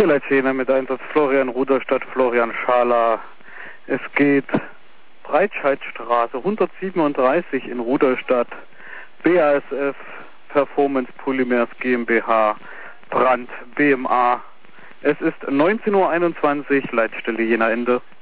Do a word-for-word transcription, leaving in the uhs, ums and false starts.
Leitjena mit Einsatz Florian Ruderstadt, Florian Schala. Es geht Breitscheidstraße hundertsiebenunddreißig in Ruderstadt, B A S F Performance Polymers GmbH, Brand, B M A. Es ist neunzehn Uhr einundzwanzig, Leitstelle Jena Ende.